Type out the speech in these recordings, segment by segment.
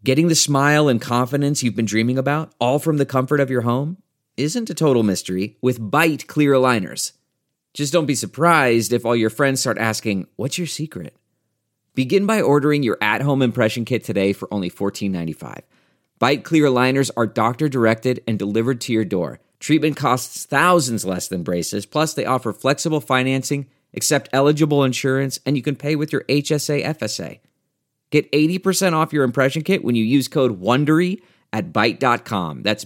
Getting the smile and confidence you've been dreaming about, all from the comfort of your home, isn't a total mystery with Byte clear aligners. Just don't be surprised if all your friends start asking, "What's your secret?" Begin by ordering your at-home impression kit today for only $14.95. Byte clear aligners are doctor-directed and delivered to your door. Treatment costs thousands less than braces, plus they offer flexible financing, accept eligible insurance, and you can pay with your HSA FSA. Get 80% off your impression kit when you use code WONDERY at Byte.com. That's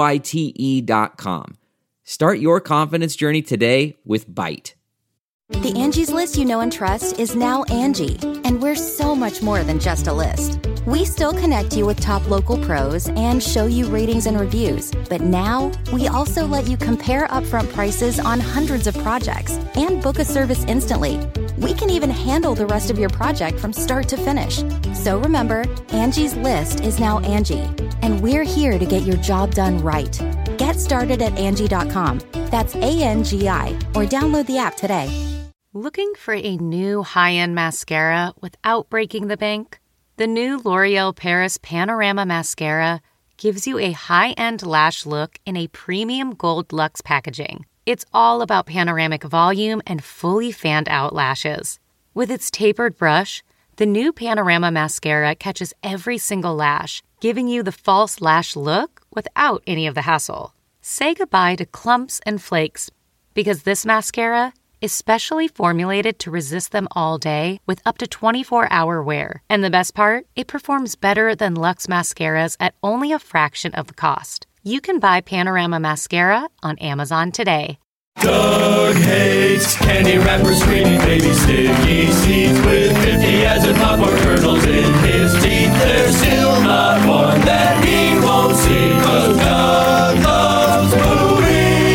BYTE.com. Start your confidence journey today with Byte. The Angie's List you know and trust is now Angie, and we're so much more than just a list. We still connect you with top local pros and show you ratings and reviews, but now we also let you compare upfront prices on hundreds of projects and book a service instantly. We can even handle the rest of your project from start to finish. So remember, Angie's List is now Angie, and we're here to get your job done right. Get started at Angie.com. That's ANGI, or download the app today. Looking for a new high-end mascara without breaking the bank? The new L'Oreal Paris Panorama Mascara gives you a high-end lash look in a premium gold luxe packaging. It's all about panoramic volume and fully fanned-out lashes. With its tapered brush, the new Panorama Mascara catches every single lash, giving you the false lash look without any of the hassle. Say goodbye to clumps and flakes, because this mascara is specially formulated to resist them all day with up to 24-hour wear. And the best part? It performs better than Luxe mascaras at only a fraction of the cost. You can buy Panorama Mascara on Amazon today. Doug hates candy wrappers, screaming baby sticky seeds with 50 as in popcorn kernels in his teeth. There's still not one that he won't see, 'cause Doug loves movies.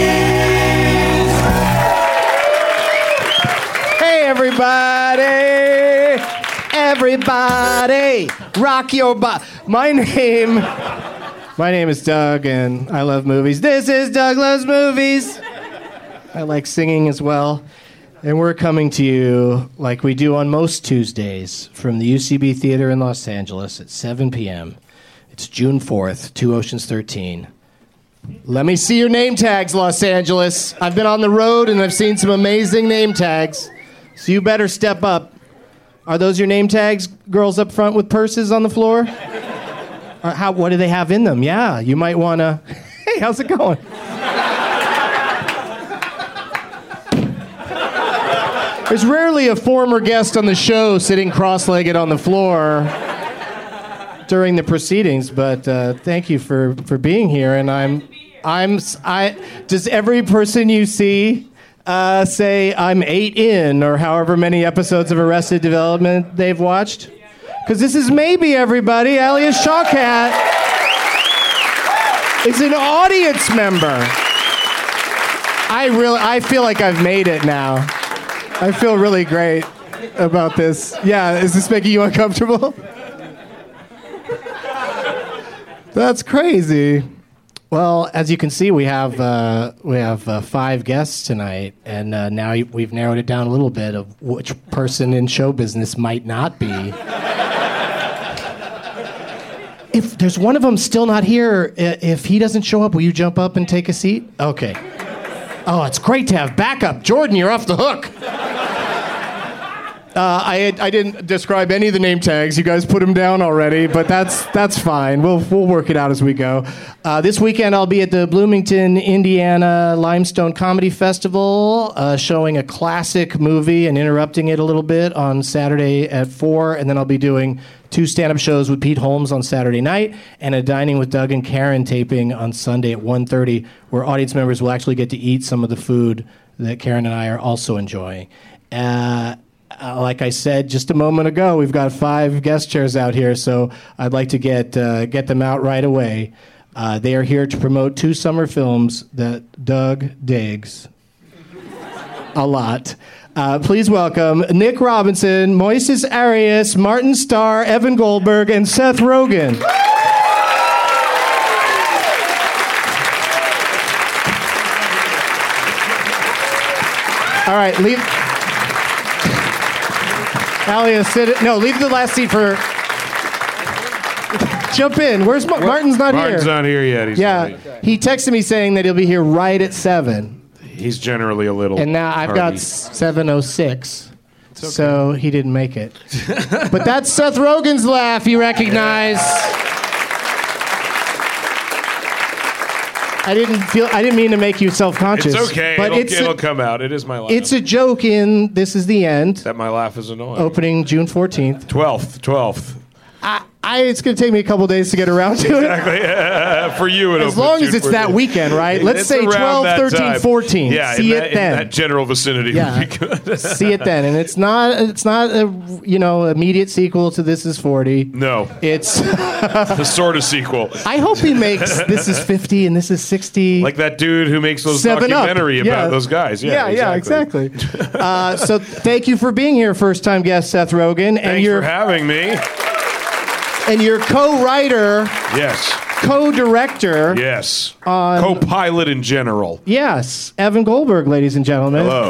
Hey everybody, rock your body. My name is Doug, and I love movies. This is Doug Loves Movies. I like singing as well. And we're coming to you like we do on most Tuesdays from the UCB Theater in Los Angeles at 7 p.m. It's June 4th, 2 Oceans 13. Let me see your name tags, Los Angeles. I've been on the road and I've seen some amazing name tags. So you better step up. Are those your name tags, girls up front with purses on the floor? What do they have in them? Yeah, you might want to... Hey, how's it going? There's rarely a former guest on the show sitting cross-legged on the floor during the proceedings, but thank you for being here. And does every person you see say I'm 8 in, or however many episodes of Arrested Development they've watched? Because this is maybe everybody. Elias Shawkat is an audience member. I feel like I've made it now. I feel really great about this. Yeah, is this making you uncomfortable? That's crazy. Well, as you can see, we have 5 guests tonight, and now we've narrowed it down a little bit of which person in show business might not be. If there's one of them still not here, if he doesn't show up, will you jump up and take a seat? Okay. Oh, it's great to have backup. Jordan, you're off the hook. I didn't describe any of the name tags. You guys put them down already, but that's fine. We'll work it out as we go. This weekend I'll be at the Bloomington, Indiana Limestone Comedy Festival, showing a classic movie and interrupting it a little bit on Saturday at 4, and then I'll be doing 2 stand-up shows with Pete Holmes on Saturday night, and a Dining with Doug and Karen taping on Sunday at 1:30, where audience members will actually get to eat some of the food that Karen and I are also enjoying. Like I said just a moment ago, we've got 5 guest chairs out here, so I'd like to get them out right away. They are here to promote 2 summer films that Doug digs a lot. Please welcome Nick Robinson, Moises Arias, Martin Starr, Evan Goldberg, and Seth Rogen. All right, leave the last seat for... Jump in. Where's Martin's not here? Martin's not here yet. He's He texted me saying that he'll be here right at 7. He's generally a little. And now I've got 7:06. So he didn't make it. But that's Seth Rogen's laugh you recognize. I didn't mean to make you self-conscious. It's okay. But It'll come out. It is my laugh. It's a joke in This Is the End. That my laugh is annoying. Opening June 14th. 12th. It's going to take me a couple days to get around to it. Exactly. For you, as long as it's that weekend, right? Let's say 12, 13, 14. Yeah, See it then. In that general vicinity Yeah. would be good. See it then. And it's not a immediate sequel to This Is 40. No. It's the sort of sequel. I hope he makes This Is 50 and This Is 60. Like that dude who makes those 7 documentary Up. about those guys. Yeah, exactly. So thank you for being here, first-time guest Seth Rogen. Thanks for having me. And your co-writer, yes, co-director, yes, co-pilot in general. Yes, Evan Goldberg, ladies and gentlemen. Hello.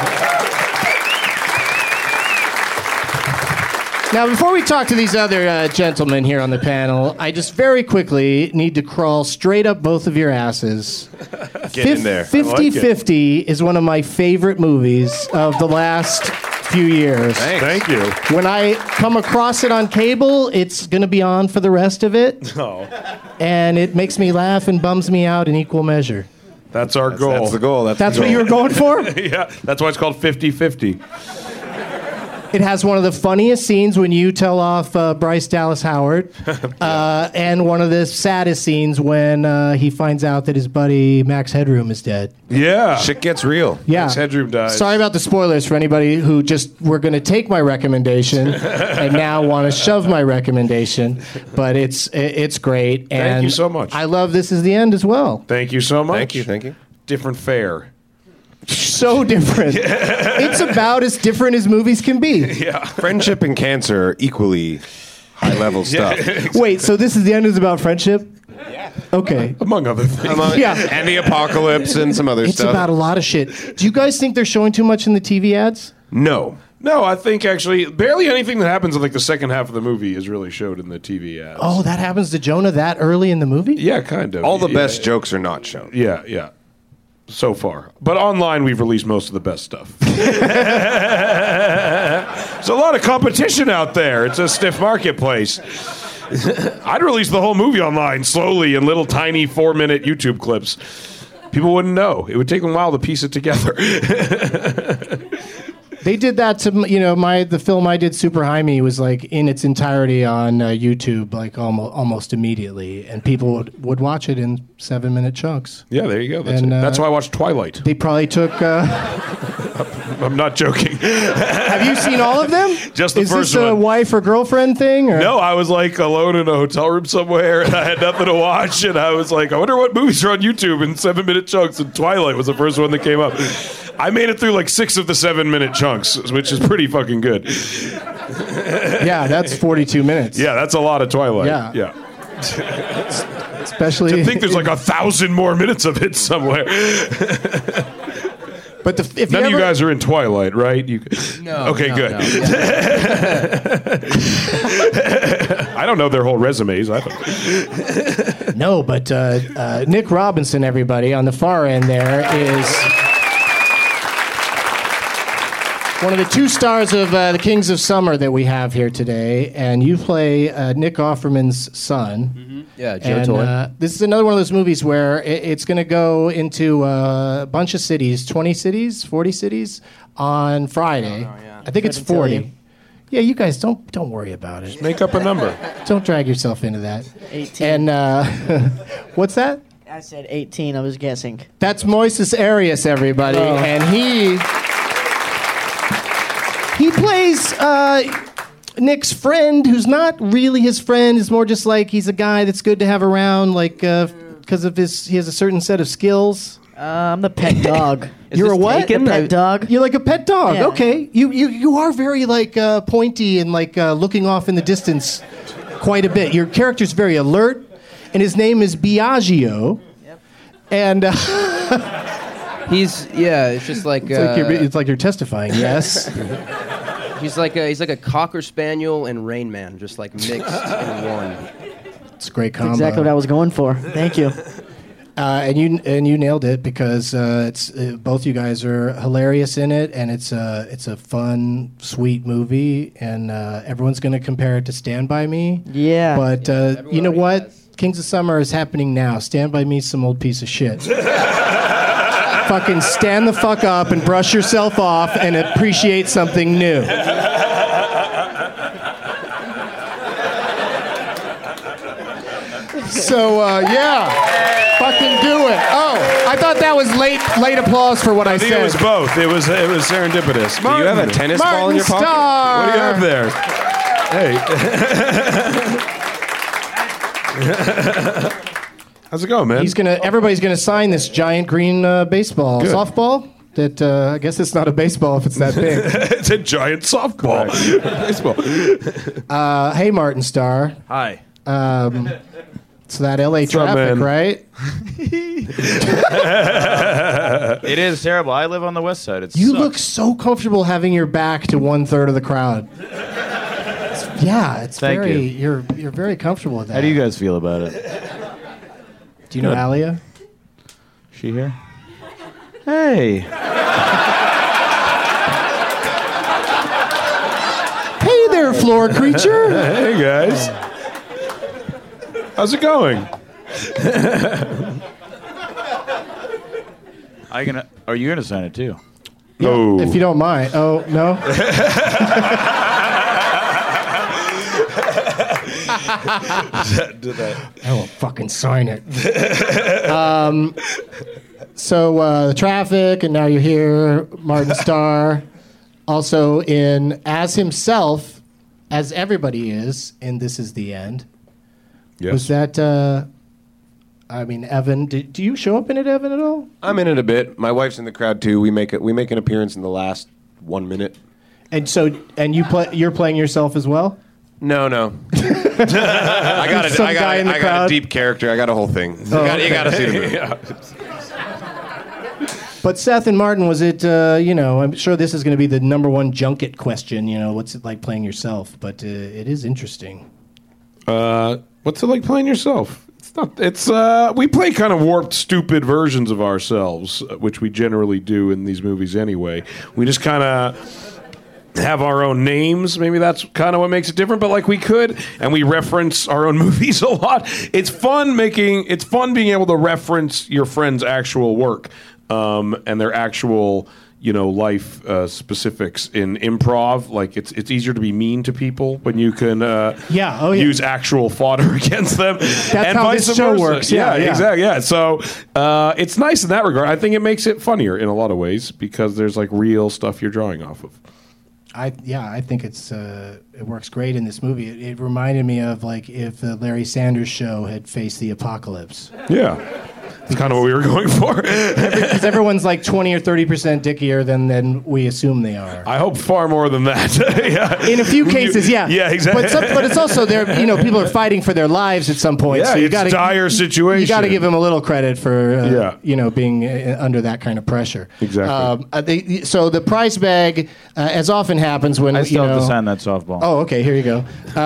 Now, before we talk to these other gentlemen here on the panel, I just very quickly need to crawl straight up both of your asses. Get in there. 50-50 is one of my favorite movies of the last few years. Thank you. When I come across it on cable, it's going to be on for the rest of it. Oh. And it makes me laugh and bums me out in equal measure. That's our goal. That's the goal. That's what you were going for? Yeah, that's why it's called 50-50. It has one of the funniest scenes when you tell off Bryce Dallas Howard, and one of the saddest scenes when he finds out that his buddy Max Headroom is dead. Yeah. Shit gets real. Yeah. Max Headroom dies. Sorry about the spoilers for anybody who just were going to take my recommendation and now want to shove my recommendation, but it's great. And Thank you so much. I love This Is the End as well. Thank you so much. Thank you. Different fare. So different. It's about as different as movies can be. Yeah. Friendship and cancer are equally high-level stuff. Wait, so This Is the End is about friendship? Yeah. Okay. Among other things. And the apocalypse and some other It's stuff. about a lot of shit. Do you guys think they're showing too much in the TV ads? No. No, I think actually barely anything that happens in like the second half of the movie is really showed in the TV ads. Oh, that happens to Jonah that early in the movie? Yeah, kind of. All the best jokes are not shown. Yeah. So far. But online, we've released most of the best stuff. There's a lot of competition out there. It's a stiff marketplace. I'd release the whole movie online slowly in little tiny 4-minute YouTube clips. People wouldn't know. It would take them a while to piece it together. They did that to the film I did, Super Jaime, was like in its entirety on YouTube, like almost immediately, and people would watch it in 7-minute chunks. Yeah, there you go. And, That's why I watched Twilight. They probably took. I'm not joking. Have you seen all of them? Just the Is first this a one. wife or girlfriend thing? Or? No, I was like alone in a hotel room somewhere, and I had nothing to watch, and I was like, I wonder what movies are on YouTube in 7-minute chunks, and Twilight was the first one that came up. I made it through like 6 of the 7-minute chunks, which is pretty fucking good. Yeah, that's 42 minutes. Yeah, that's a lot of Twilight. Yeah. Especially. I think there's like 1,000 more minutes of it somewhere. But if None of you guys are in Twilight, right? No. Okay, no, good. no, yeah. I don't know their whole resumes. I don't. No, but Nick Robinson, everybody, on the far end there is one of the 2 stars of the Kings of Summer that we have here today, and you play Nick Offerman's son. Mm-hmm. Yeah, Joe Toy. This is another one of those movies where it's going to go into a bunch of cities, 20 cities, 40 cities, on Friday. I think it's 40. Yeah, you guys don't worry about it. Make up a number. Don't drag yourself into that. 18. And what's that? I said 18. I was guessing. That's Moises Arias, everybody, and he plays Nick's friend, who's not really his friend. Is more just like he's a guy that's good to have around, like because of he has a certain set of skills. I'm the pet dog. You're a what? The pet dog. You're like a pet dog. Yeah. Okay, you are very like pointy and like looking off in the distance quite a bit. Your character's very alert, and his name is Biagio. Yep. And It's just like it's like you're testifying. Yes. he's like a Cocker Spaniel and Rain Man, just like mixed in one. It's a great combo. Exactly what I was going for. Thank you. And you nailed it because both you guys are hilarious in it, and it's a fun, sweet movie, and everyone's going to compare it to Stand By Me. Yeah. But you know what? Kings of Summer is happening now. Stand By Me's some old piece of shit. Fucking stand the fuck up and brush yourself off and appreciate something new. So yeah, fucking do it. Oh, I thought that was late applause for what I I think said. it was both. It was serendipitous. Do you have a tennis ball in your pocket? Starr. What do you have there? Hey. How's it going, man? Everybody's gonna sign this giant green baseball, Good. softball. That I guess it's not a baseball if it's that big. It's a giant softball. Baseball. Hey, Martin Starr. Hi. It's that LA What's up, traffic, man? right? It is terrible. I live on the west side. You look so comfortable having your back to 1/3 of the crowd. It's Thank very. you. You're very comfortable with that. How do you guys feel about it? Do you know Alia? She here? Hey. Hey there, floor creature. Hey, guys. How's it going? Are you gonna sign it too? No. If you don't mind. Oh no. I will fucking sign it. So the traffic, and now you're here, Martin Starr, also in as himself, as everybody is, and This Is the End. Yes. Was that? I mean, Evan, do you show up in it, Evan, at all? I'm in it a bit. My wife's in the crowd too. We make an appearance in the last 1 minute. And so, you're playing yourself as well? No. I got a deep character. I got a whole thing. You got to see the movie. But Seth and Martin, was it? I'm sure this is going to be the number one junket question. What's it like playing yourself? But it is interesting. What's it like playing yourself? It's not. It's we play kind of warped, stupid versions of ourselves, which we generally do in these movies anyway. We just kind of have our own names. Maybe that's kind of what makes it different. But like we could, and we reference our own movies a lot. It's fun being able to reference your friend's actual work and their actual life specifics in improv. Like it's easier to be mean to people when you can use actual fodder against them. That's and how vice this show versa. works. Yeah, Yeah. exactly. Yeah. So it's nice in that regard. I think it makes it funnier in a lot of ways because there's like real stuff you're drawing off of. I think it works great in this movie. It reminded me of like if the Larry Sanders Show had faced the apocalypse. Yeah. That's kind of what we were going for. Because everyone's like 20 or 30% dickier than we assume they are. I hope far more than that. Yeah. In a few cases, yeah. Yeah, exactly. But it's also there. People are fighting for their lives at some point. Yeah, so you it's gotta, dire situation. You got to give them a little credit for being under that kind of pressure. Exactly. So the prize bag, as often happens when I still have to sign that softball. Oh, okay. Here you go.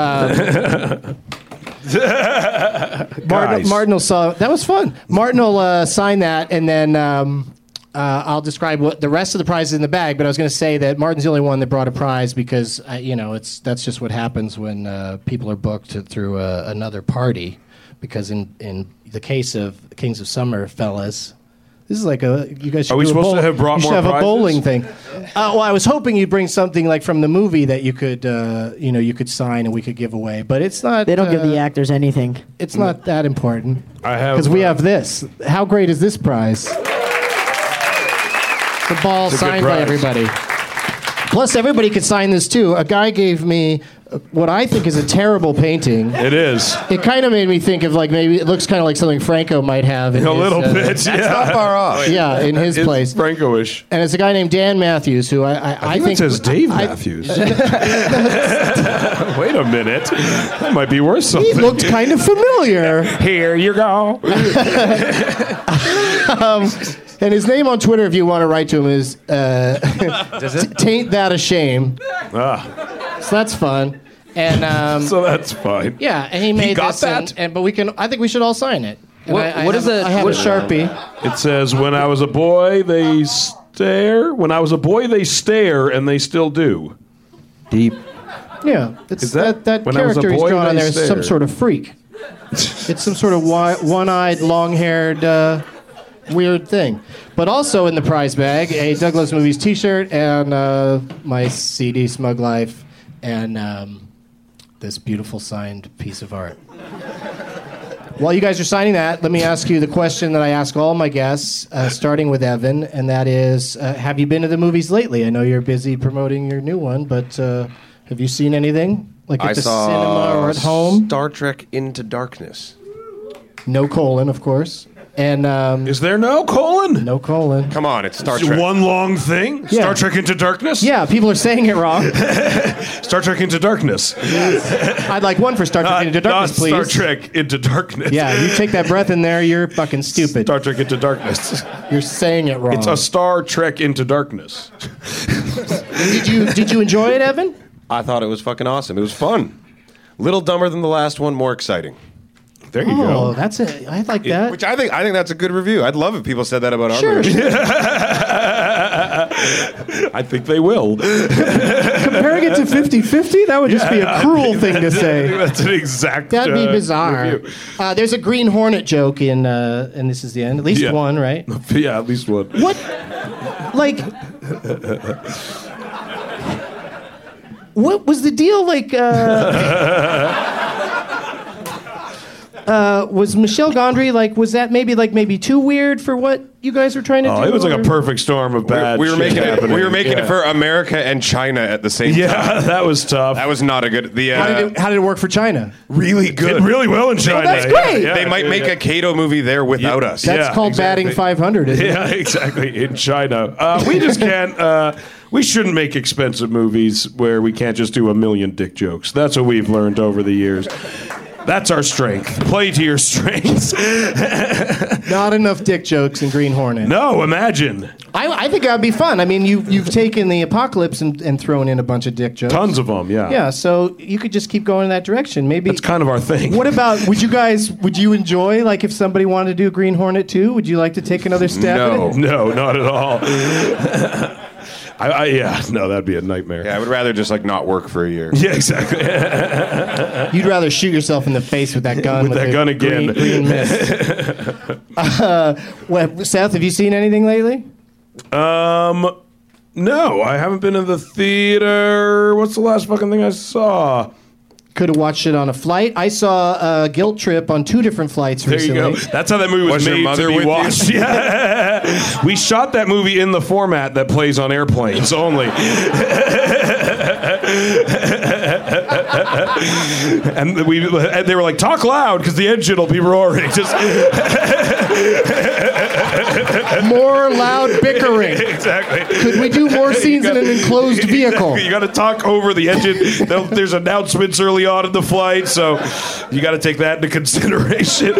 Martin will that was fun. Martin will sign that, and then I'll describe what the rest of the prizes in the bag. But I was going to say that Martin's the only one that brought a prize because that's just what happens when people are booked through another party. Because in the case of Kings of Summer, fellas. This is like you guys should Are we supposed to have brought more have prizes? a bowling thing. Well, I was hoping you'd bring something like from the movie that you could sign and we could give away. But it's not. They don't give the actors anything. It's not that important. I have because we have this. How great is this prize? The ball It's a good signed by prize. everybody. Plus, everybody could sign this too. A guy gave me what I think is a terrible painting. It is. It kind of made me think of like maybe it looks kind of like something Franco might have. In A his, little bit. That's not far off. Yeah, in his It's place. Franco-ish. And it's a guy named Dan Matthews, who I think it says Dave Matthews. Wait a minute. That might be worth He something. looked kind of familiar. Here you go. And his name on Twitter, if you want to write to him, is Tain't That a Shame. Ah. So that's fun. And So that's fine. yeah, and he made got this, that? but we can. I think we should all sign it. And What- I what have, is it- I have what- a Sharpie. It says, "When I was a boy, they stare. When I was a boy, they stare, and they still do." Deep. Yeah, it's Is that- that when I was a character he's boy, drawn on they there is some stare. sort of freak. It's some sort of one-eyed, long-haired, weird thing. But also in the prize bag, a Douglas Movies T-shirt and my CD, Smug Life, and this beautiful signed piece of art. While you guys are signing that, let me ask you the question that I ask all my guests, starting with Evan, and that is, have you been to the movies lately? I know you're busy promoting your new one, but have you seen anything? Like at I the saw cinema or at home? Star Trek Into Darkness. No colon, of course. And Is there no colon? no colon. Come on, it's Star It's Trek. one long thing. Yeah. Star Trek Into Darkness. Yeah, people are saying it wrong. Star Trek Into Darkness. I'd like one for Star Trek Into Darkness, not please. Star Trek Into Darkness. Yeah, you take that breath in there, you're fucking stupid. Star Trek Into Darkness. You're saying it wrong. It's a Star Trek Into Darkness. Did you enjoy it, Evan? I thought it was fucking awesome. It was fun. Little dumber than the last one, more exciting. There you Oh, go. that's it. I like that. Which I think that's a good review. I'd love if people said that about our Sure. movie. I think they will. Comparing it to 50-50, that would just be a cruel thing to say. That's an exact. That'd be bizarre. review. There's a Green Hornet joke in, and this is the end. At least Yeah. one, right? Yeah, at least one. What? Like, what was the deal? Like, was Michel Gondry like? Was that maybe too weird for what you guys were trying to do? Oh, it was like or- a perfect storm of bad. We were shit making it. happening. We were making Yeah. it for America and China at the same time. Yeah, that was tough. That was not a good. The How did it work for China? really good. Did really well in China. that's great. Yeah, They might make a Kato movie there without us. That's Yeah, called exactly. batting 500, isn't it? Yeah, exactly. In China, we just can't. We shouldn't make expensive movies where we can't just do a million dick jokes. That's what we've learned over the years. That's our strength. Play to your strengths. Not enough dick jokes in Green Hornet. No, imagine. I think that would be fun. I mean, you've taken the apocalypse and thrown in a bunch of dick jokes. Tons of them, yeah. Yeah, so you could just keep going in that direction. Maybe That's kind of our thing. What about? Would you enjoy, like, if somebody wanted to do Green Hornet 2? Would you like to take another step? No. in it? No, not at all. No, that'd be a nightmare. Yeah, I would rather just like not work for a year. Yeah, exactly. You'd rather shoot yourself in the face with that gun. With that the gun again. Green mist. Seth, have you seen anything lately? No, I haven't been in the theater. What's the last fucking thing I saw? Could have watched it on a flight. I saw Guilt Trip on 2 different flights There recently. you go. That's how that movie was Was your made mother to be with you? watched. Yeah. We shot that movie in the format that plays on airplanes only. And they were like, talk loud because the engine will be roaring. Just More loud bickering. exactly. Could we do more scenes in an enclosed vehicle? You got to talk over the engine. There's announcements early on in the flight, so you got to take that into consideration.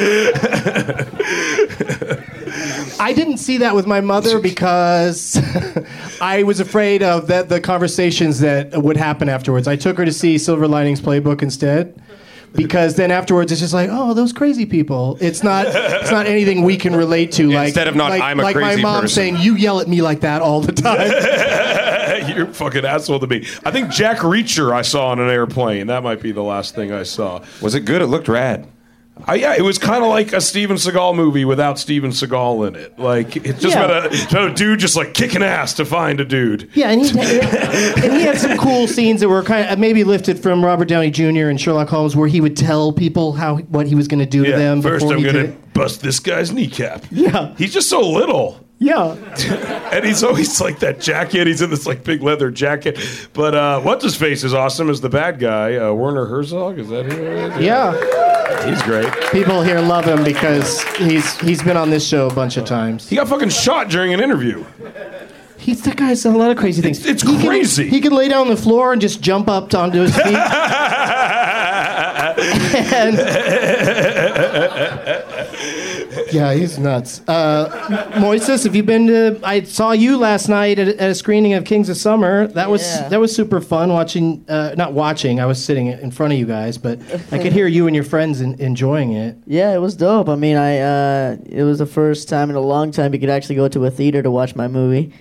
I didn't see that with my mother because I was afraid of the conversations that would happen afterwards. I took her to see Silver Linings Playbook instead. Because then afterwards it's just like, oh, those crazy people. It's not anything we can relate to. Like Instead of not, I'm a like crazy my mom person. saying, you yell at me like that all the time. You're a fucking asshole to me. I think Jack Reacher I saw on an airplane. That might be the last thing I saw. Was it good? It looked rad. Yeah, it was kind of like a Steven Seagal movie without Steven Seagal in it. Like, it's just about a dude just like kicking ass to find a dude. Yeah, and he had some cool scenes that were kind of maybe lifted from Robert Downey Jr. and Sherlock Holmes, where he would tell people what he was going to do to them. First before I'm he going did to it. bust this guy's kneecap. Yeah. He's just so little. Yeah. And he's always like that jacket. He's in this like big leather jacket. But what's his face is awesome as the bad guy. Werner Herzog, is that who it is? Yeah. He's great. People here love him because he's been on this show a bunch of times. He got fucking shot during an interview. That guy's done a lot of crazy things. It's He crazy. He can lay down on the floor and just jump up onto his feet. And Yeah, he's nuts. Moises, have you been to? I saw you last night at a screening of Kings of Summer. That was super fun watching. Not watching. I was sitting in front of you guys, but I could hear you and your friends enjoying it. Yeah, it was dope. I mean, it was the first time in a long time you could actually go to a theater to watch my movie.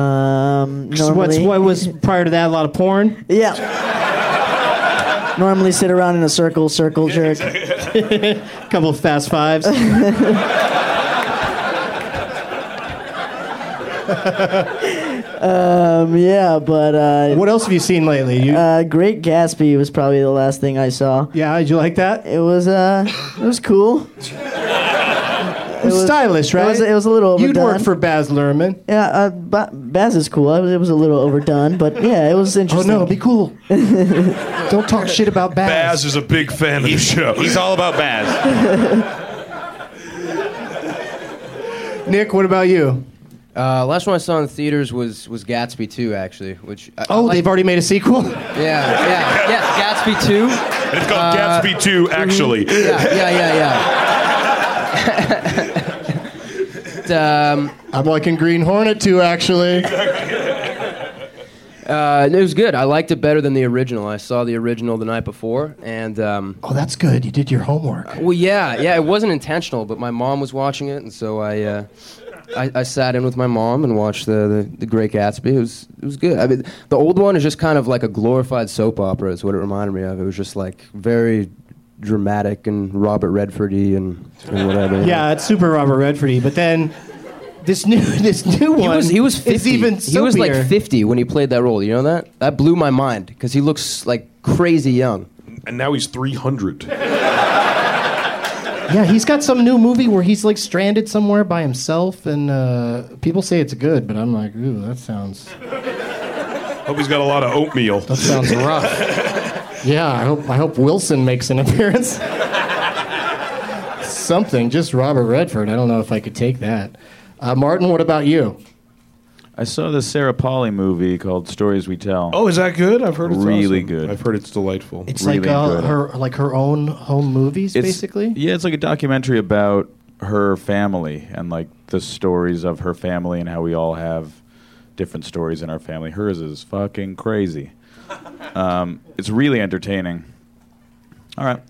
What was prior to that? A lot of porn. Yeah. Normally sit around in a circle jerk. Couple of fast fives. Yeah, but what else have you seen lately? Great Gatsby was probably the last thing I saw. Yeah, did you like that? It was cool. It was stylish, right? It was a little overdone. You'd work for Baz Luhrmann. Yeah, Baz is cool. It was a little overdone, but yeah, it was interesting. Oh no, be cool. Don't talk shit about Baz. Baz is a big fan of the show. He's all about Baz. Nick, what about you? Last one I saw in the theaters was Gatsby 2, actually. Which they've already made a sequel? Yes, Gatsby 2. It's called Gatsby 2, actually. Yeah. I'm liking Green Hornet 2, actually. It was good. I liked it better than the original. I saw the original the night before, and oh, that's good. You did your homework. Well, yeah. It wasn't intentional, but my mom was watching it, and so I sat in with my mom and watched the Great Gatsby. It was good. I mean, the old one is just kind of like a glorified soap opera. Is what it reminded me of. It was just like very dramatic and Robert Redford-y and whatever. Yeah, it's super Robert Redford-y. But then this new one, he was 50. is even soapier. He was like 50 when he played that role. You know that? That blew my mind because he looks like crazy young. And now he's 300. Yeah, he's got some new movie where he's like stranded somewhere by himself, and people say it's good, but I'm like, ooh, that sounds. Hope he's got a lot of oatmeal. That sounds rough. Yeah, I hope Wilson makes an appearance. Something, just Robert Redford. I don't know if I could take that. Martin, what about you? I saw the Sarah Polley movie called Stories We Tell. Oh, is that good? I've heard it's really awesome. good. I've heard it's delightful. It's really like her own home movies, basically. Yeah, it's like a documentary about her family and like the stories of her family and how we all have different stories in our family. Hers is fucking crazy. It's really entertaining. All right.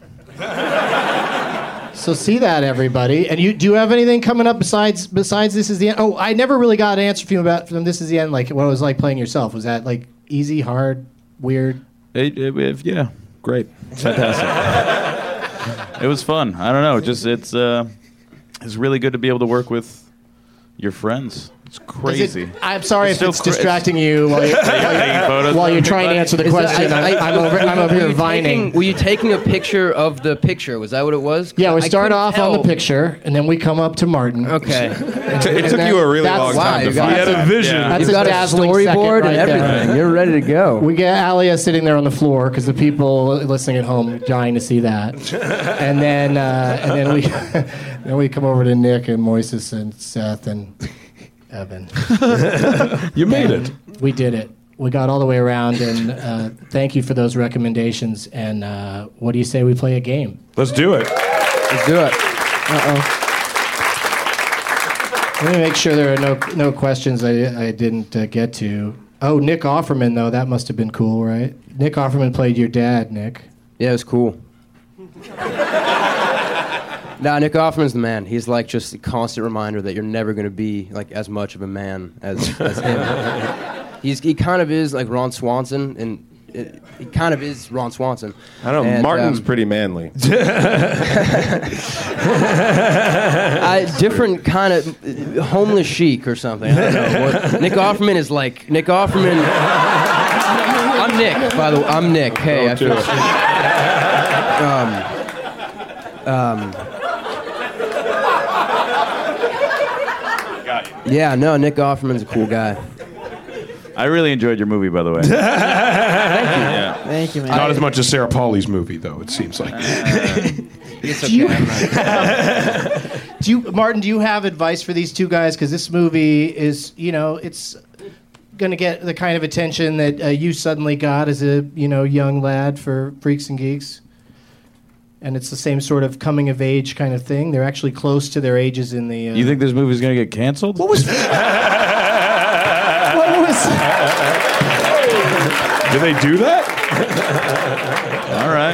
So see that, everybody. And do you have anything coming up besides This Is the End? Oh, I never really got an answer from you from This Is the End, like what it was like playing yourself. Was that like easy, hard, weird? Yeah, great, fantastic. It was fun. I don't know. It's really good to be able to work with your friends. It's crazy. I'm sorry if it's distracting you while you're trying to answer the question. I'm over here vining. Were you taking a picture of the picture? Was that what it was? Yeah, we start off on the picture, and then we come up to Martin. Okay. It took you a really long time to find that. You had a vision. Yeah. You've got a storyboard and everything. You're ready to go. We get Alia sitting there on the floor because the people listening at home dying to see that. And then we come over to Nick and Moises and Seth and Evan. You made it. We did it. We got all the way around, and thank you for those recommendations. And what do you say we play a game? Let's do it. Let's do it. Let me make sure there are no questions I didn't get to. Oh, Nick Offerman, though. That must have been cool, right? Nick Offerman played your dad, Nick. Yeah, it was cool. Nah, Nick Offerman's the man. He's like just a constant reminder that you're never going to be like as much of a man as him. He kind of is like Ron Swanson, and he kind of is Ron Swanson. I don't know. And, Martin's pretty manly. Different kind of homeless chic or something. I don't know. Nick Offerman is like Nick Offerman. I'm Nick, by the way. I'm Nick. Hey, I feel. Yeah, no, Nick Offerman's a cool guy. I really enjoyed your movie, by the way. Thank you. Yeah. Thank you, man. Not as much as Sarah Polley's movie, though, it seems like. It's okay. Martin, do you have advice for these two guys? Because this movie is, it's going to get the kind of attention that you suddenly got as a, young lad for Freaks and Geeks. and it's the same sort of coming of age kind of thing. They're actually close to their ages in the. You think this movie's gonna get canceled? What was? What was? Did they do that? All right.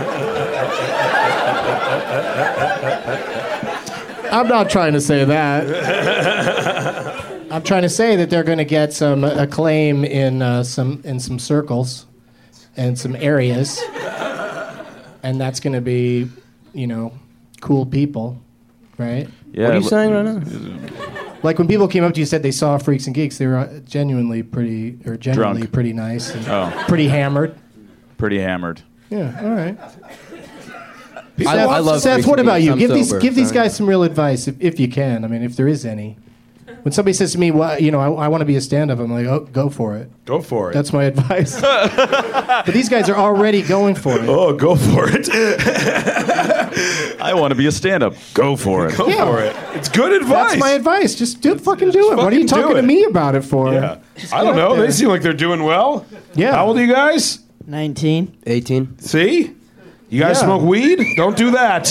I'm not trying to say that. I'm trying to say that they're going to get some acclaim in some circles and some areas, and that's going to be, cool people, right? Yeah. What are you saying right now? Like when people came up to you and said they saw Freaks and Geeks, they were generally pretty nice and pretty hammered. Pretty hammered. Yeah. All right. I love Seth, Freaks what and about Geeks. you? I'm Give these sober. guys some real advice if you can. I mean, if there is any. When somebody says to me, "Well, I want to be a stand-up," I'm like, "Oh, go for it." Go for it. That's my advice. But these guys are already going for it. Oh, go for it. I want to be a stand-up. Go for it. Go for it. It's good advice. That's my advice. Just fucking do it. What are you fucking do talking to it. me about it for? Yeah. Just I get don't know. out there. They seem like they're doing well. Yeah. How old are you guys? 19. 18. See? You guys Yeah. smoke weed? Don't do that.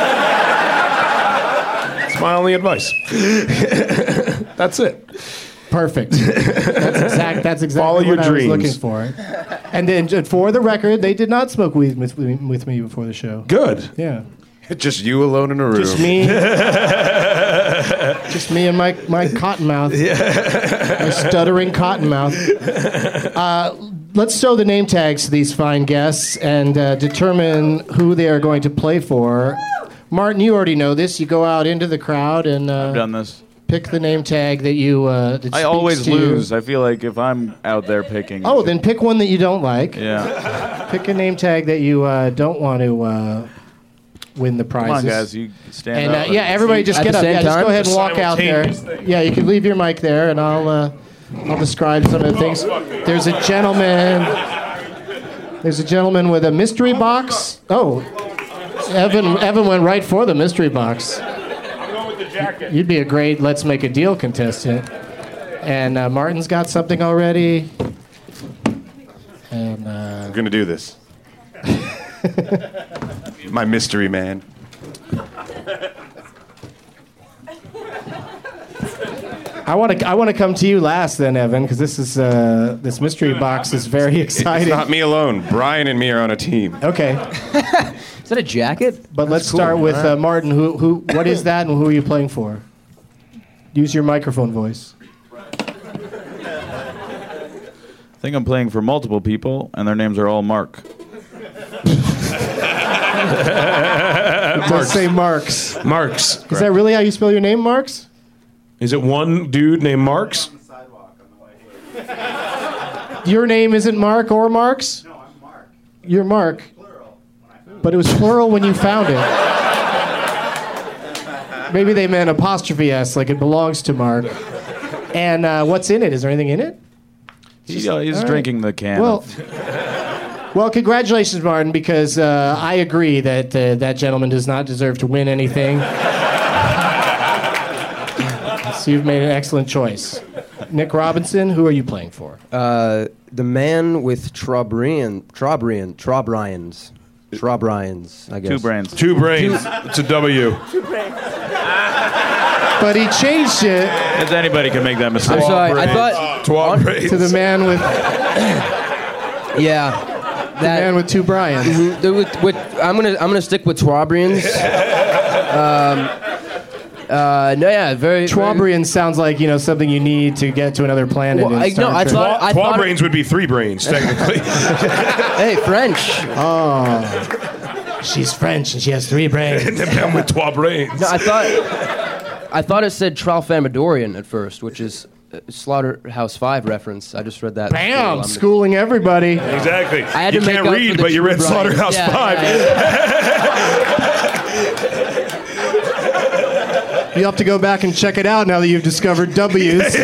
That's my only advice. That's it. Perfect. That's exactly Follow what your I dreams. was looking for. And then, for the record, they did not smoke weed with me before the show. Good. Yeah. Just you alone in a room. Just me. Just me and my cottonmouth. My stuttering cottonmouth. Let's throw the name tags to these fine guests and determine who they are going to play for. Martin, you already know this. You go out into the crowd and I've done this. pick the name tag that you. That I speaks always to you. lose. I feel like if I'm out there picking. Oh, then pick one that you don't like. Yeah. Pick a name tag that you don't want to win the prizes. Come on, guys. You stand And up. everybody just At get the up. same Yeah, just time? go ahead and walk out there. Yeah, you can leave your mic there, and I'll describe some of the things. There's a gentleman. There's a gentleman with a mystery box. Oh, Evan went right for the mystery box. I'm going with the jacket. You'd be a great Let's Make a Deal contestant. And Martin's got something already. And I'm going to do this. My mystery man. I want to come to you last, then, Evan, because this mystery box is very exciting. It's not me alone. Brian and me are on a team. Okay, Is that a jacket? but let's cool. start with Martin. Who? What is that, and who are you playing for? Use your microphone voice. I think I'm playing for multiple people, and their names are all Mark. It does say Marks. Marks. Is that really how you spell your name, Marks? Is it one dude named Marks? Your name isn't Mark or Marks? No, I'm Mark. You're Mark. Plural. But it was plural when you found it. Maybe they meant apostrophe S, like it belongs to Mark. And what's in it? Is there anything in it? He's all right. drinking the can. Well, congratulations, Martin, because I agree that that gentleman does not deserve to win anything. So you've made an excellent choice. Nick Robinson, who are you playing for? The man with Trobrians, I guess. Two brains. Two brains. It's a W. But he changed it As anybody can make that mistake. I'm sorry. I thought. Twelve brains. to the man with Yeah. the man with two Brians. I'm gonna stick with Trobrians. No, yeah, very. Trobrian sounds like something you need to get to another planet. Well, in I Star Trek. thought. Twelve brains would be three brains, technically. Hey, French. She's French and she has three brains. The man with 12 brains. No, I thought it said Tralfamadorian at first, which is a Slaughterhouse 5 reference. I just read that. Bam! Schooling everybody. Exactly. I had You to make can't up for read, the but you True read Brian. Slaughterhouse Yeah, 5. You have to go back and check it out now that you've discovered W's.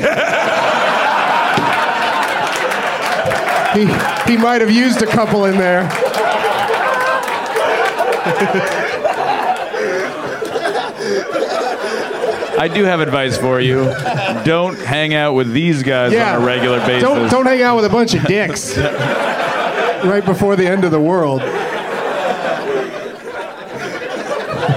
He might have used a couple in there. I do have advice for you. Don't hang out with these guys on a regular basis. Don't hang out with a bunch of dicks right before the end of the world.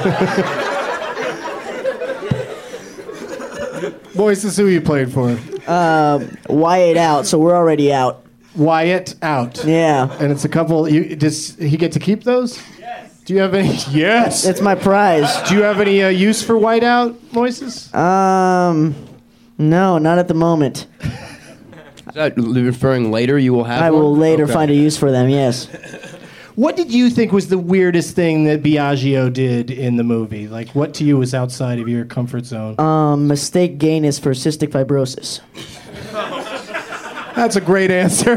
Moises, who you playing for? Wyatt out, so we're already out. Wyatt out. Yeah. And it's a couple. Does he get to keep those? Yes. Do you have any? Yes. That's my prize. Do you have any use for White out, Moises? No, not at the moment. Is that referring later you will have I one? will later find a use for them, yes. What did you think was the weirdest thing that Biagio did in the movie? Like, what to you was outside of your comfort zone? Mistake gain is for cystic fibrosis. That's a great answer.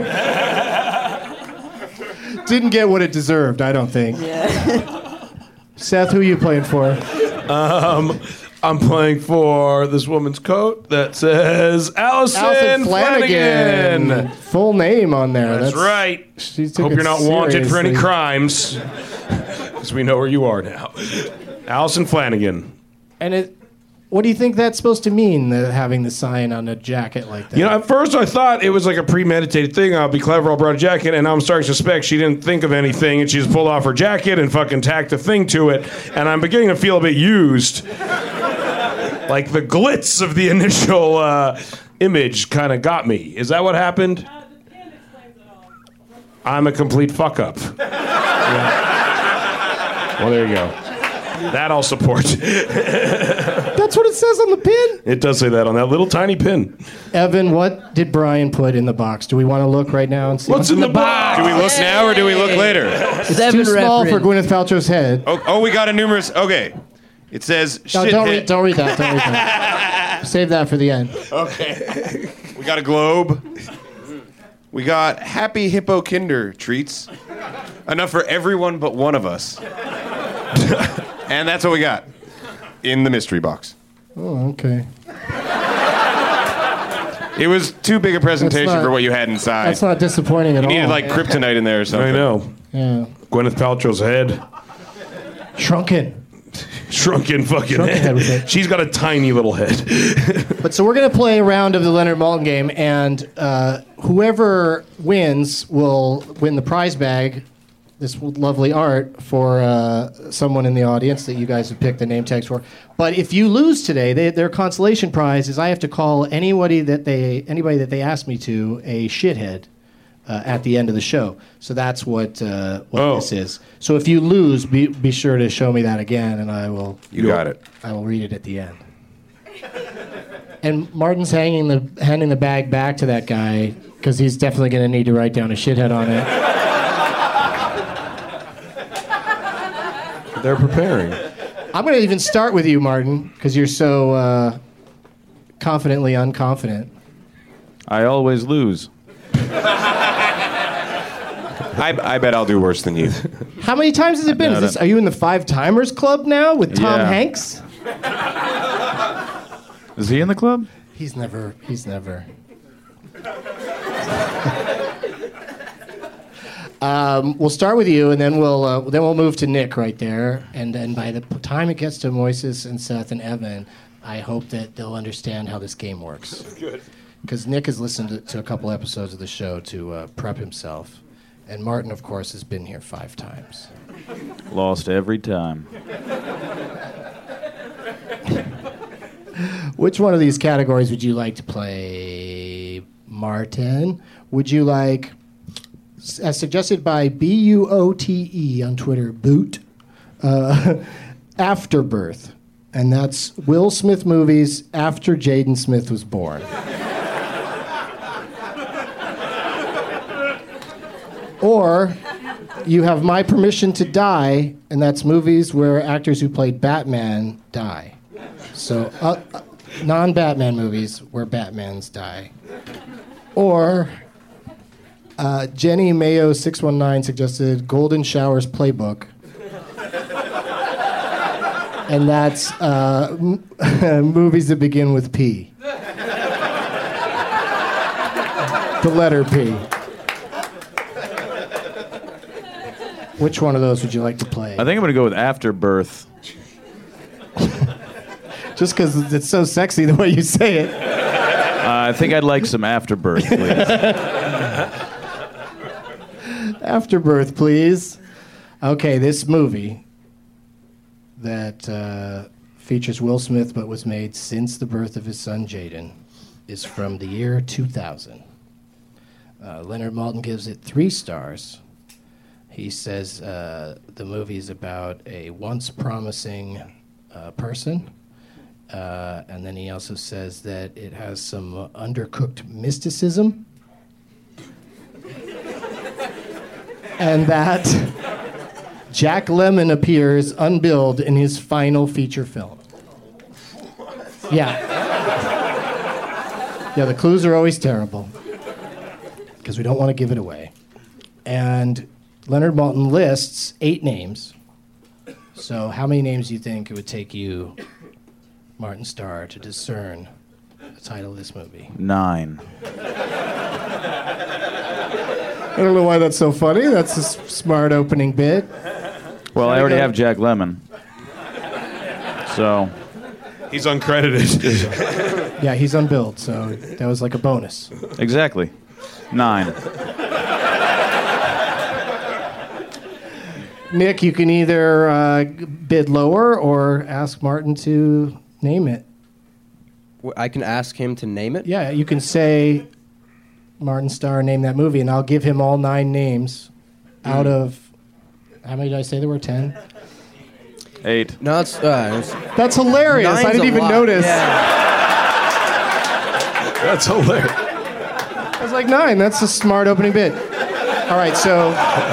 Didn't get what it deserved, I don't think. Yeah. Seth, who are you playing for? I'm playing for this woman's coat that says Allison Flanagan. Full name on there. That's right. Hope you're not wanted for any crimes, because we know where you are now. Allison Flanagan. And what do you think that's supposed to mean, having the sign on a jacket like that? You know, at first I thought it was like a premeditated thing. I'll be clever, I'll brought a jacket, and I'm starting to suspect she didn't think of anything, and she just pulled off her jacket and fucking tacked a thing to it, and I'm beginning to feel a bit used. Like the glitz of the initial image kind of got me. Is that what happened? The pin explains it all. I'm a complete fuck up. Yeah. Well, there you go. That I'll support. That's what it says on the pin? It does say that on that little tiny pin. Evan, what did Brian put in the box? Do we want to look right now and see what's in the box? Do we look now or do we look later? It's too small for Gwyneth Paltrow's head. Oh, we got a numerous. Okay. It says No, don't read that. Don't read that. Save that for the end. Okay. We got a globe. We got Happy Hippo Kinder treats. Enough for everyone but one of us. And that's what we got in the mystery box. Oh, okay. It was too big a presentation for what you had inside. That's not disappointing at all. You needed like kryptonite in there or something. I know. Yeah. Gwyneth Paltrow's head. Shrunken fucking head. She's got a tiny little head. But so we're going to play a round of the Leonard Maltin game, and whoever wins will win the prize bag, this lovely art, for someone in the audience that you guys have picked the name tags for. But if you lose today, their consolation prize is I have to call anybody that they ask me to a shithead at the end of the show. So that's what this is. So if you lose, be sure to show me that again, and I will. You got it. I will read it at the end. And Martin's handing the bag back to that guy because he's definitely going to need to write down a shithead on it. They're preparing. I'm going to even start with you, Martin, because you're so confidently unconfident. I always lose. I bet I'll do worse than you. How many times has it been? Are you in the 5-timers club now with Tom Hanks? Is he in the club? He's never. We'll start with you, and then we'll move to Nick right there. And then by the time it gets to Moises and Seth and Evan, I hope that they'll understand how this game works. Good. Because Nick has listened to a couple episodes of the show to prep himself. And Martin, of course, has been here 5 times. Lost every time. Which one of these categories would you like to play, Martin? Would you like, as suggested by BUOTE on Twitter, Boot, Afterbirth. And that's Will Smith movies after Jaden Smith was born. Or you have My Permission to Die, and that's movies where actors who played Batman die. So non-Batman movies where Batmans die. Or Jenny Mayo 619 suggested Golden Showers Playbook. And that's movies that begin with P. The letter P. Which one of those would you like to play? I think I'm going to go with Afterbirth. Just because it's so sexy the way you say it. I think I'd like some Afterbirth, please. Afterbirth, please. Okay, this movie, that features Will Smith but was made since the birth of his son Jaden is from the year 2000. Leonard Maltin gives it 3 stars. He says the movie is about a once promising person. And then he also says that it has some undercooked mysticism. And that Jack Lemmon appears unbilled in his final feature film. Yeah. Yeah, the clues are always terrible because we don't want to give it away. And Leonard Maltin lists 8 names. So how many names do you think it would take you, Martin Starr, to discern the title of this movie? 9. I don't know why that's so funny. That's a smart opening bit. Well, I already have Jack Lemmon. So. He's uncredited. Yeah, he's unbilled, so that was like a bonus. Exactly. 9. Nick, you can either bid lower or ask Martin to name it. I can ask him to name it? Yeah, you can say, Martin Starr, name that movie, and I'll give him all 9 names out of, how many did I say there were, 10? 8. No, it's that's hilarious. I didn't even notice. Yeah. That's hilarious. I was like, 9. That's a smart opening bit. All right, so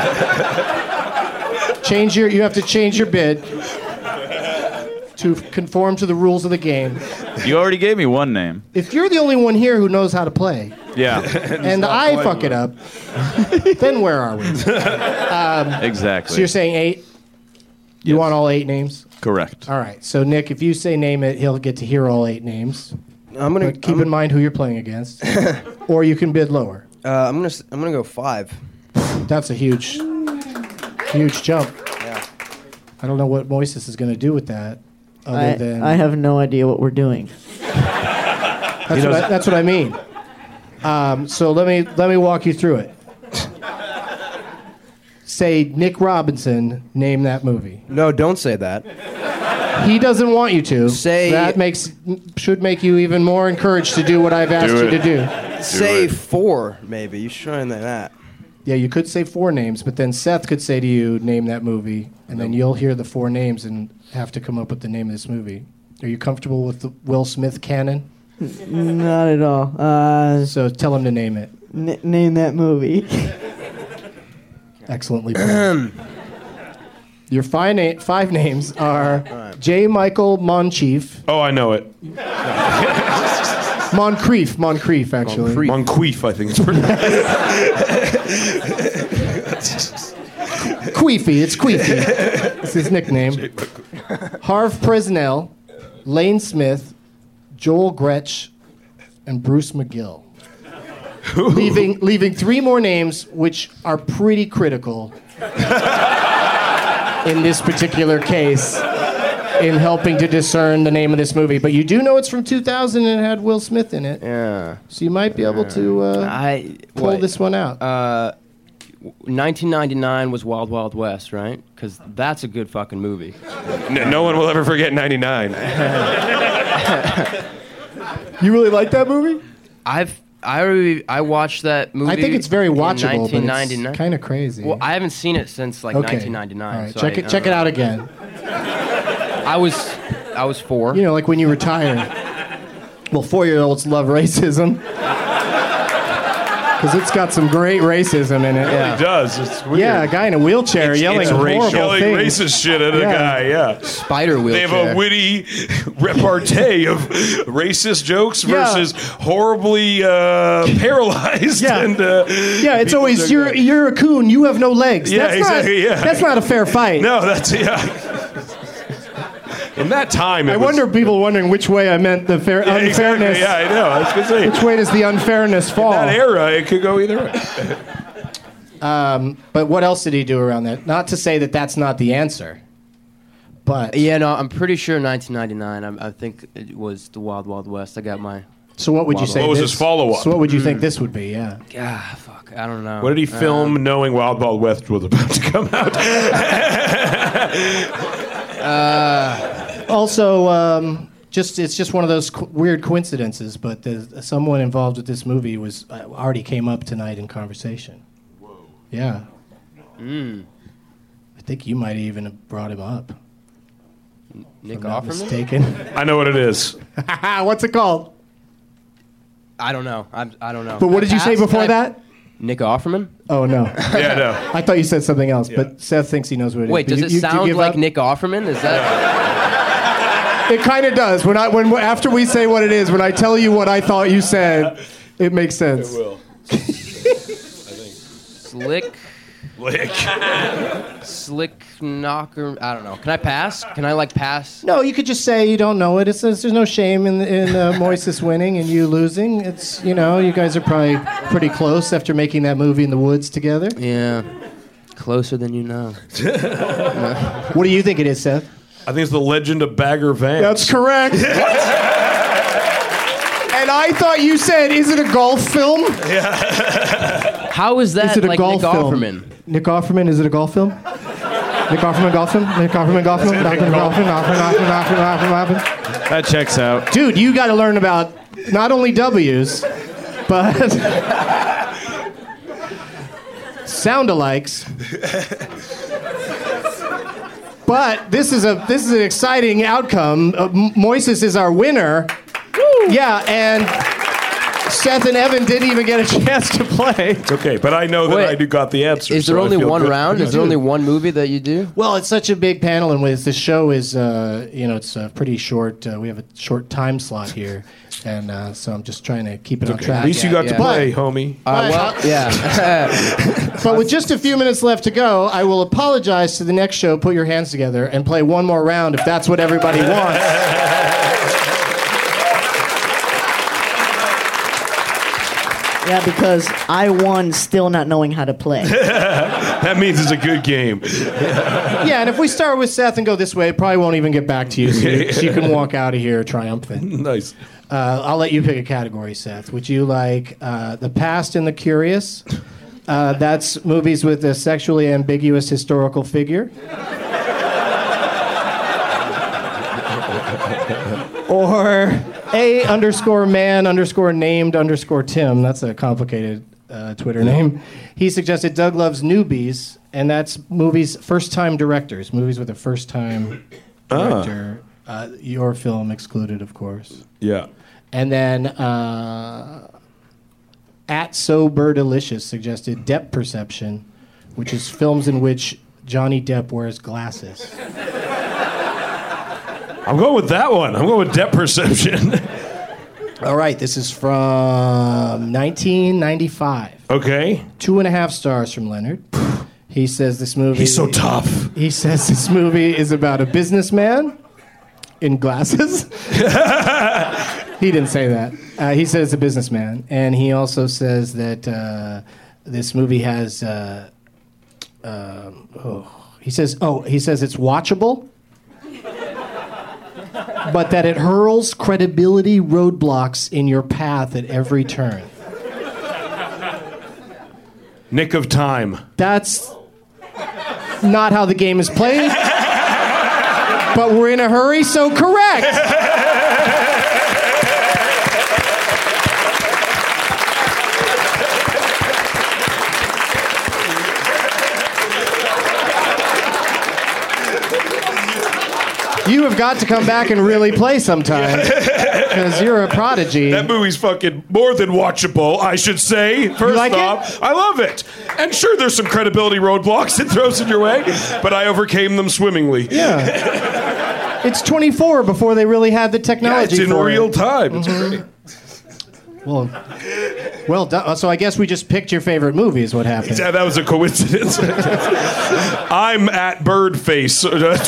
you have to change your bid to conform to the rules of the game. You already gave me 1 name. If you're the only one here who knows how to play, Yeah. and I fuck it up, then where are we? Exactly. So you're saying 8? You want all 8 names? Correct. All right. So Nick, if you say name it, he'll get to hear all 8 names. But keep in mind who you're playing against, or you can bid lower. I'm gonna go 5. That's a huge jump. Yeah. I don't know what Moises is going to do with that. I have no idea what we're doing. That's what I mean. So let me walk you through it. Say Nick Robinson, name that movie. No, don't say that. He doesn't want you to. Say that should make you even more encouraged to do what I've asked you to do. Say 4, maybe. You should try that. Yeah, you could say 4 names, but then Seth could say to you, name that movie, and then you'll hear the 4 names and have to come up with the name of this movie. Are you comfortable with the Will Smith canon? Not at all. So tell him to name it. Name that movie. Excellently done. Your 5 names are J. Michael Monchief. Oh, I know it. Moncrief, actually. Moncrief, I think it's pretty. Queefy, it's Queefy. It's his nickname. Harv Presnell, Lane Smith, Joel Gretsch, and Bruce McGill. leaving 3 more names, which are pretty critical in this particular case in helping to discern the name of this movie. But you do know it's from 2000 and it had Will Smith in it. Yeah. So you might be able to pull this one out. 1999 was Wild Wild West, right? Because that's a good fucking movie. No one will ever forget 99. You really like that movie? I watched that movie. I think it's very watchable, in but it's kind of crazy. Well, I haven't seen it since like 1999. All right. So check it out again. I was 4. You know, like when you retire. Well, 4-year-olds love racism. Because it's got some great racism in it. It really does. It's weird. Yeah, a guy in a wheelchair yelling horrible yelling things. racist shit at a guy, yeah. Spider wheelchair. They have a witty repartee of racist jokes versus horribly paralyzed. Yeah. And, it's always, you're a coon, you have no legs. Yeah, that's exactly, not, That's not a fair fight. No, that's, In that time, I wonder people wondering which way I meant the unfairness. Exactly. Yeah, I know. I was going to say. Which way does the unfairness fall? In that era, it could go either way. But what else did he do around that? Not to say that that's not the answer, but... Yeah, no, I'm pretty sure 1999. I think it was the Wild Wild West. I got my... So what would you say? What was his follow-up? So what would you think this would be, yeah? Ah, fuck. I don't know. What did he film knowing Wild Wild West was about to come out? Also, it's just one of those weird coincidences, but someone involved with this movie was already came up tonight in conversation. Whoa. Yeah. I think you might even have brought him up. Nick if I'm not Offerman? mistaken. I know what it is. What's it called? I don't know. I don't know. But what did you say before that? Nick Offerman? Oh, no. Yeah, no. I thought you said something else, but Seth thinks he knows what it is. Wait, But does you it sound give like up? Nick Offerman? Is that? It kind of does. When after we say what it is, when I tell you what I thought you said, it makes sense. It will. Slick knocker. I don't know. Can I pass? Can I pass? No, you could just say you don't know it. There's no shame in Moises winning and you losing. It's you guys are probably pretty close after making that movie in the woods together. Yeah, closer than you know. What do you think it is, Seth? I think it's The Legend of Bagger Vance. That's correct. And I thought you said, is it a golf film? Yeah. How is that Is it a like golf Nick film? Offerman? Nick Offerman, is it a golf film? Nick Offerman, golf film? Nick Offerman, golf film? That checks out. Dude, you got to learn about not only W's, but sound-alikes. But this is an exciting outcome. Moises is our winner. Woo! Yeah, and Seth and Evan didn't even get a chance to play. It's okay, but I know that I got the answer. Is there only one round? Is there only one movie that you do? Well, it's such a big panel, and this show is, it's pretty short. We have a short time slot here, and so I'm just trying to keep it on track. At least you got to play, homie. But with just a few minutes left to go, I will apologize to the next show. Put your hands together and play one more round if that's what everybody wants. Yeah, because I won still not knowing how to play. That means it's a good game. Yeah, and if we start with Seth and go this way, it probably won't even get back to you, so you can walk out of here triumphant. Nice. I'll let you pick a category, Seth. Would you like The Past and the Curious? That's movies with a sexually ambiguous historical figure. Or A_man_named_Tim. That's a complicated Twitter name. He suggested Doug Loves Newbies, and that's movies, first-time directors, movies with a first-time director. Your film excluded, of course. Yeah. And then @SoBurdelicious suggested Depth Perception, which is films in which Johnny Depp wears glasses. I'm going with that one. I'm going with Depth Perception. All right, this is from 1995. Okay. 2.5 stars from Leonard. He says this movie... He's so tough. He says this movie is about a businessman in glasses. He didn't say that. He said it's a businessman. And he also says that this movie has... He says it's watchable, but that it hurls credibility roadblocks in your path at every turn. Nick of Time. That's not how the game is played, but we're in a hurry, so correct. You have got to come back and really play sometime, because you're a prodigy. That movie's fucking more than watchable, I should say. First like off, I love it. And sure, there's some credibility roadblocks it throws in your way, but I overcame them swimmingly. Yeah. It's 24 before they really had the technology. Yeah, it's in for real it. time. It's great. Well done. So I guess we just picked your favorite movie is what happened. Yeah, that was a coincidence. I'm at Birdface.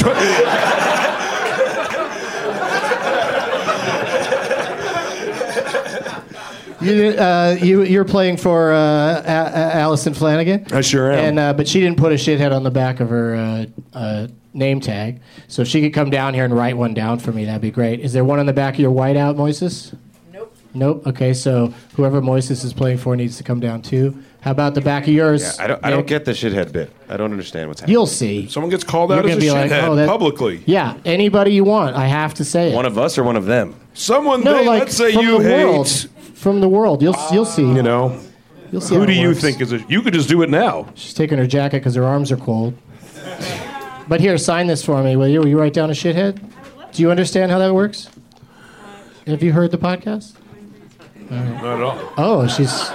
You're playing for Allison Flanagan. I sure am. And but she didn't put a shithead on the back of her name tag. So if she could come down here and write one down for me, that'd be great. Is there one on the back of your whiteout, Moises? Nope. Okay, so whoever Moises is playing for needs to come down too. How about the back of yours? I don't get the shithead bit. I don't understand what's happening. You'll see. Someone gets called You're out as a gonna be like, shithead oh, that- publicly. Yeah, anybody you want. I have to say it. One of us or one of them? Someone No, they, like let's say from you the hate. world. From the world. You'll see. You know, You'll see. who how do it you works. think is a? You could just do it now. She's taking her jacket because her arms are cold. But here, sign this for me, will you? Will you write down a shithead? Do you understand how that works? Have you heard the podcast? Not at all. Oh, she's.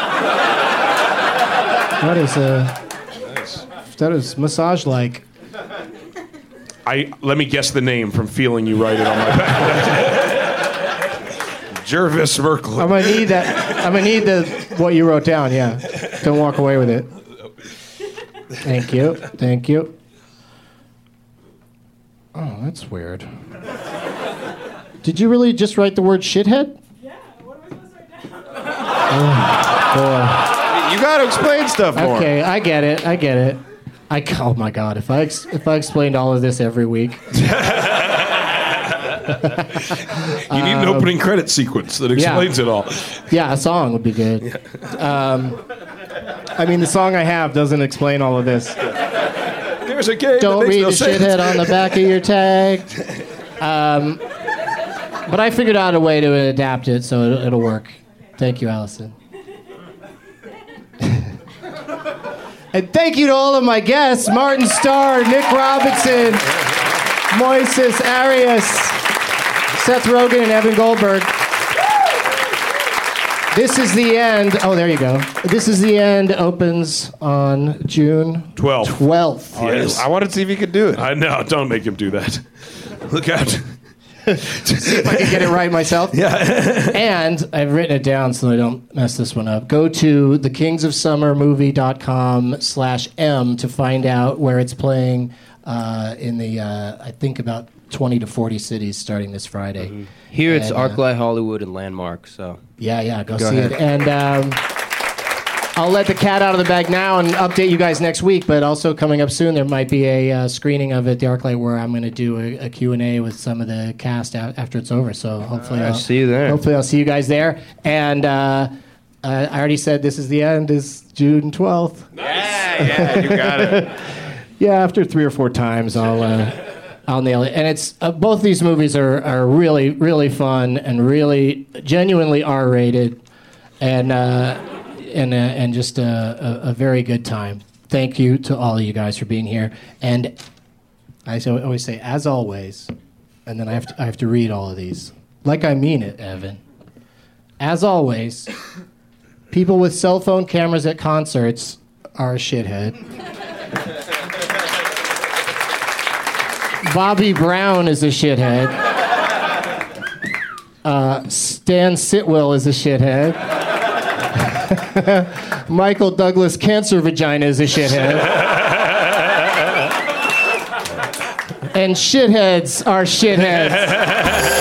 That is massage like. Let me guess the name from feeling you write it on my back. Jervis Merkel. I'm gonna need that. I'm gonna need what you wrote down. Yeah, don't walk away with it. Thank you. Thank you. Oh, that's weird. Did you really just write the word shithead? Yeah, what am I supposed to write down? Oh, You got to explain stuff boy. more. Okay, I get it. Oh my God! If I explained all of this every week, You need an opening credit sequence that explains it all. yeah, a song would be good. I mean, the song I have doesn't explain all of this. There's a game Don't that makes read no the sense. shithead on the back of your tag. But I figured out a way to adapt it, so it'll work. Thank you, Allison. And thank you to all of my guests, Martin Starr, Nick Robinson, Moises Arias, Seth Rogen, and Evan Goldberg. This is the end. Oh, there you go. This is the end opens on June 12th. Yes. I wanted to see if he could do it. I know. Don't make him do that. Look out. See if I can get it right myself. Yeah. And I've written it down so I don't mess this one up. Go to thekingsofsummermovie.com/M to find out where it's playing in the, I think, about 20 to 40 cities starting this Friday. Mm-hmm. Here it's And, ArcLight Hollywood and Landmark, so... Yeah, go Go see ahead. it. And I'll let the cat out of the bag now and update you guys next week, but also coming up soon, there might be a screening of it at the ArcLight where I'm going to do a Q&A with some of the cast after it's over. So hopefully I'll see you there. Hopefully I'll see you guys there. And I already said this is the end, is June 12th. Yeah, you got it. Yeah, after 3 or 4 times, I'll nail it. And it's both these movies are really, really fun and really genuinely R-rated, and just a very good time. Thank you to all of you guys for being here. And I always say, as always, and then I have to read all of these like I mean it, Evan. As always, people with cell phone cameras at concerts are a shithead. Bobby Brown is a shithead. Stan Sitwell is a shithead. Michael Douglas Cancer Vagina is a shithead. And shitheads are shitheads.